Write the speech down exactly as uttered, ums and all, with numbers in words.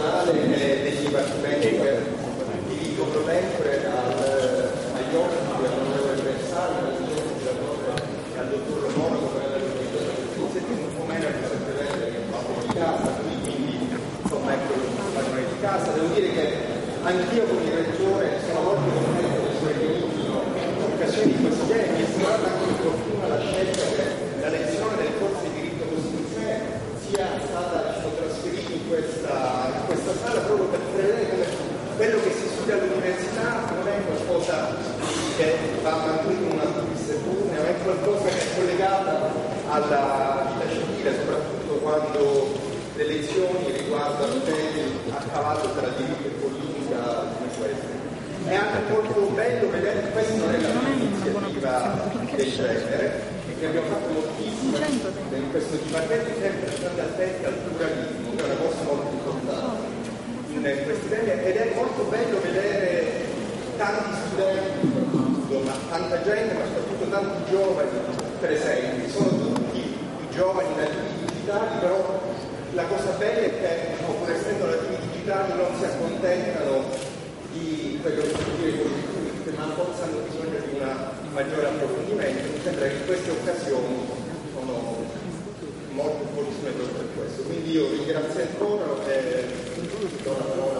personale e dei dibattimenti che dico pro tempore agli ospiti, all'onorevole Bersani, al dottor e al dottor Monaco per la iniziativa un po' meno che sempre vedere che fa di casa, quindi insomma ecco il di casa. Devo dire che anch'io come direttore sono molto contento dei suoi venuti in occasioni di questo genere. Mi è sembrata anche opportuna la scelta che la lezione del corso di diritto costituzionale sia stata diciamo, trasferita in questa, in questa sala proprio per prevedere come quello che si studia all'università non è qualcosa che va mantenuto in una turissettuna, ma è qualcosa che è collegata alla vita civile, soprattutto quando le lezioni riguardano temi a cavallo tra diritto e politica come queste. È anche molto bello vedere che questa non è la prima iniziativa del genere e che abbiamo fatto moltissimo in questo dibattito, sempre stando attenti al pluralismo, che è una cosa molto importante in questi temi, ed è molto bello vedere tanti studenti, ma tanta gente, ma soprattutto tanti giovani presenti. Sono tutti i giovani nativi digitali, però la cosa bella è che, pur essendo nativi digitali, non si accontentano di quello che si dire conosciute, ma forse hanno bisogno di un maggiore approfondimento. Mi sembra che queste occasioni sono molto opportune proprio per questo. Quindi io ringrazio ancora e do la parola